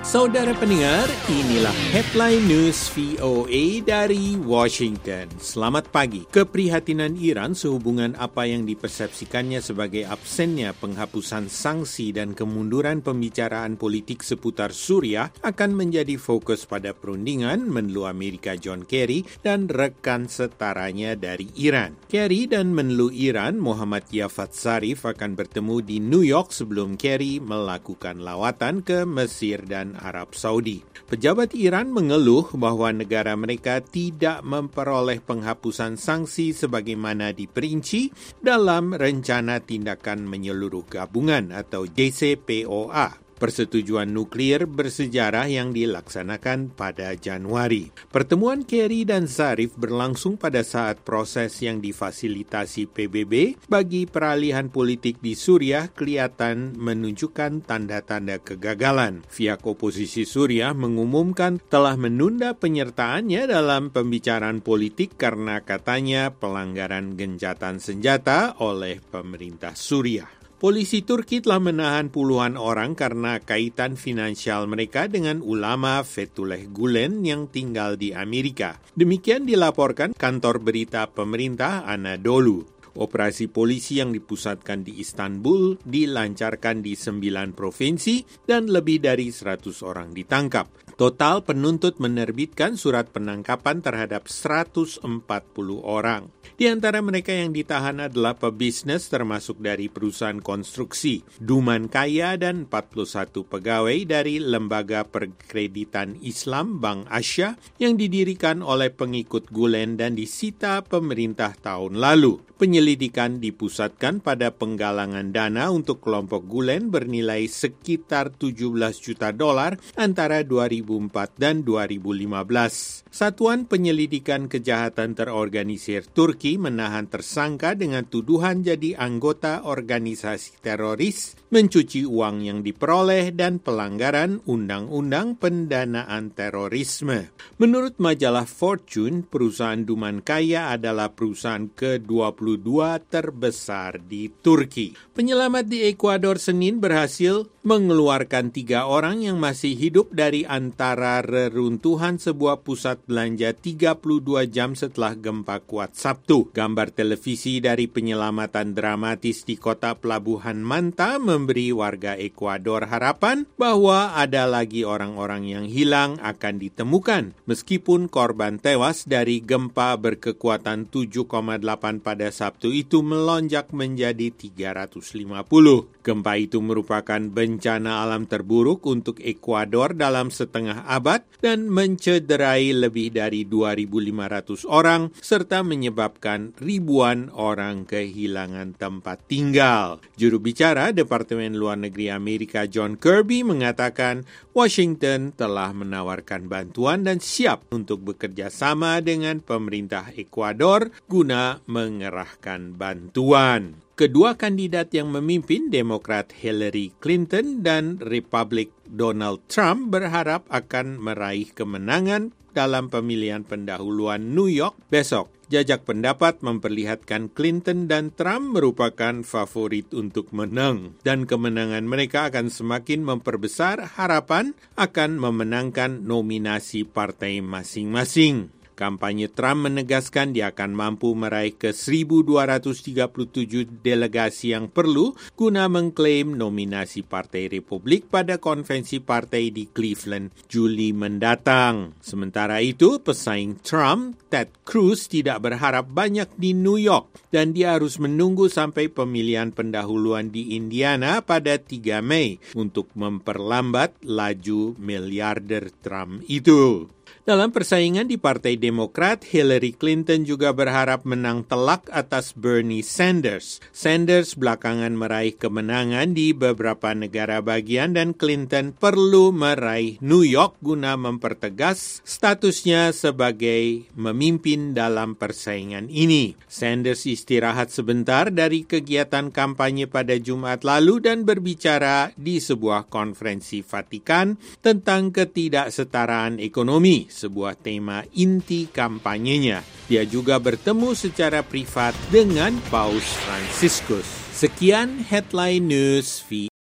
Saudara pendengar, inilah Headline News VOA dari Washington. Selamat pagi. Keprihatinan Iran sehubungan apa yang dipersepsikannya sebagai absennya penghapusan sanksi dan kemunduran pembicaraan politik seputar Suriah akan menjadi fokus pada perundingan Menlu Amerika John Kerry dan rekan setaranya dari Iran. Kerry dan Menlu Iran Muhammad Javad Zarif akan bertemu di New York sebelum Kerry melakukan lawatan ke Mesir dan Arab Saudi. Pejabat Iran mengeluh bahwa negara mereka tidak memperoleh penghapusan sanksi sebagaimana diperinci dalam Rencana Tindakan Menyeluruh Gabungan atau JCPOA. Persetujuan nuklir bersejarah yang dilaksanakan pada Januari. Pertemuan Kerry dan Zarif berlangsung pada saat proses yang difasilitasi PBB bagi peralihan politik di Suriah kelihatan menunjukkan tanda-tanda kegagalan. Pihak oposisi Suriah mengumumkan telah menunda penyertaannya dalam pembicaraan politik karena katanya pelanggaran gencatan senjata oleh pemerintah Suriah. Polisi Turki telah menahan puluhan orang karena kaitan finansial mereka dengan ulama Fethullah Gulen yang tinggal di Amerika. Demikian dilaporkan kantor berita pemerintah Anadolu. Operasi polisi yang dipusatkan di Istanbul dilancarkan di 9 provinsi dan lebih dari 100 orang ditangkap. Total penuntut menerbitkan surat penangkapan terhadap 140 orang. Di antara mereka yang ditahan adalah pebisnis termasuk dari perusahaan konstruksi, Duman Kaya dan 41 pegawai dari Lembaga Perkreditan Islam Bank Asia yang didirikan oleh pengikut Gulen dan disita pemerintah tahun lalu. Penyelidikan dipusatkan pada penggalangan dana untuk kelompok Gulen bernilai sekitar $17 juta antara 2004 dan 2015. Satuan Penyelidikan Kejahatan Terorganisir Turki menahan tersangka dengan tuduhan jadi anggota organisasi teroris, mencuci uang yang diperoleh, dan pelanggaran Undang-Undang Pendanaan Terorisme. Menurut majalah Fortune, perusahaan Duman Kaya adalah perusahaan ke-22 terbesar di Turki. Penyelamat di Ekuador Senin berhasil mengeluarkan 3 orang yang masih hidup dari antara reruntuhan sebuah pusat belanja 32 jam setelah gempa kuat Sabtu. Gambar televisi dari penyelamatan dramatis di kota pelabuhan Manta memberi warga Ekuador harapan bahwa ada lagi orang-orang yang hilang akan ditemukan, meskipun korban tewas dari gempa berkekuatan 7,8 pada Sabtu itu melonjak menjadi 350. Gempa itu merupakan bencana alam terburuk untuk Ekuador dalam setengah abad dan mencederai lebih dari 2.500 orang serta menyebabkan ribuan orang kehilangan tempat tinggal. Juru bicara Departemen Luar Negeri Amerika John Kirby mengatakan Washington telah menawarkan bantuan dan siap untuk bekerja sama dengan pemerintah Ekuador guna mengerahkan bantuan. Kedua kandidat yang memimpin, Demokrat Hillary Clinton dan Republik Donald Trump, berharap akan meraih kemenangan dalam pemilihan pendahuluan New York besok. Jajak pendapat memperlihatkan Clinton dan Trump merupakan favorit untuk menang, dan kemenangan mereka akan semakin memperbesar harapan akan memenangkan nominasi partai masing-masing. Kampanye Trump menegaskan dia akan mampu meraih ke 1.237 delegasi yang perlu guna mengklaim nominasi Partai Republik pada konvensi partai di Cleveland Juli mendatang. Sementara itu, pesaing Trump, Ted Cruz, tidak berharap banyak di New York dan dia harus menunggu sampai pemilihan pendahuluan di Indiana pada 3 Mei untuk memperlambat laju miliarder Trump itu. Dalam persaingan di Partai Demokrat, Hillary Clinton juga berharap menang telak atas Bernie Sanders. Sanders belakangan meraih kemenangan di beberapa negara bagian dan Clinton perlu meraih New York guna mempertegas statusnya sebagai memimpin dalam persaingan ini. Sanders istirahat sebentar dari kegiatan kampanye pada Jumat lalu dan berbicara di sebuah konferensi Vatikan tentang ketidaksetaraan ekonomi, sebuah tema inti kampanyenya. Dia juga bertemu secara privat dengan Paus Fransiskus. Sekian Headline News